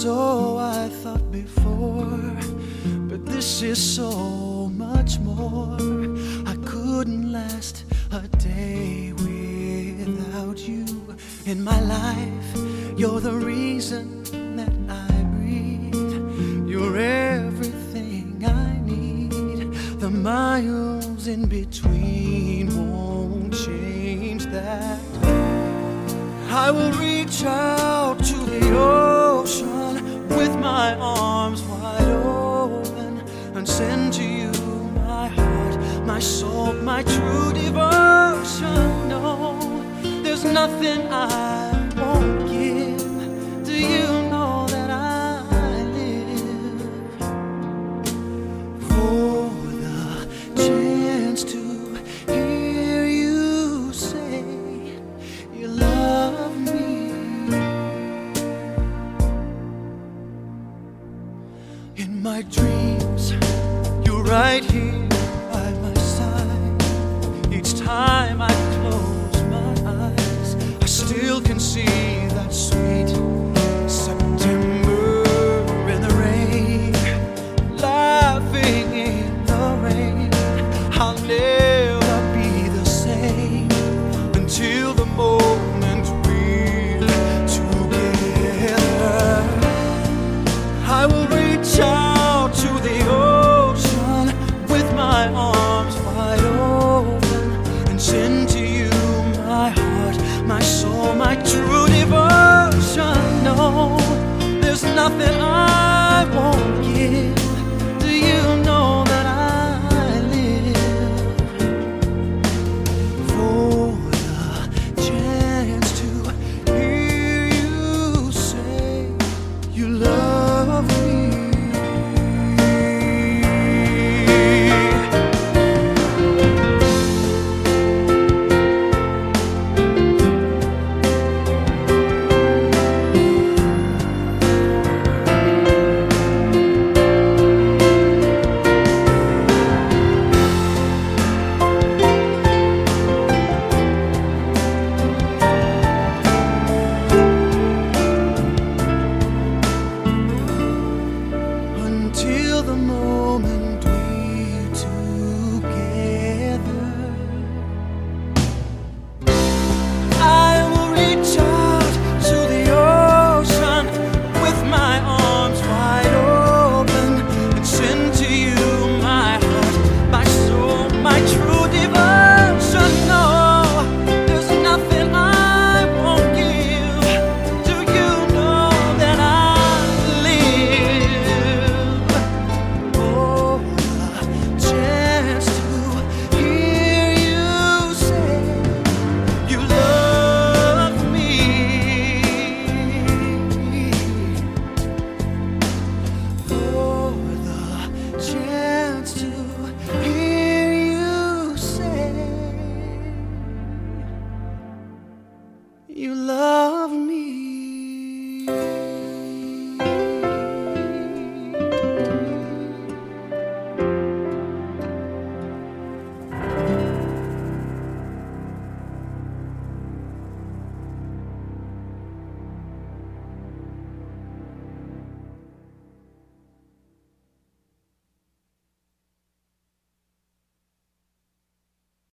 so I thought before, but this is so much more. I couldn't last a day without you in my life. You're the reason that I breathe. You're everything I need. The miles in between won't change that. I will reach out to the ocean with my arms wide open and send to you my heart, my soul, my true devotion. No, there's nothing I won't give. Do you know that I live for the chance to hear you say you love me? In my dreams, you're right here by my side. Each time I close my eyes, I still can see that sweet September in the rain, laughing in the rain. I'll never be the same until the moment we're together. I will reach out to the ocean with my arms wide open and send to you my heart, my soul, my true devotion. No, there's nothing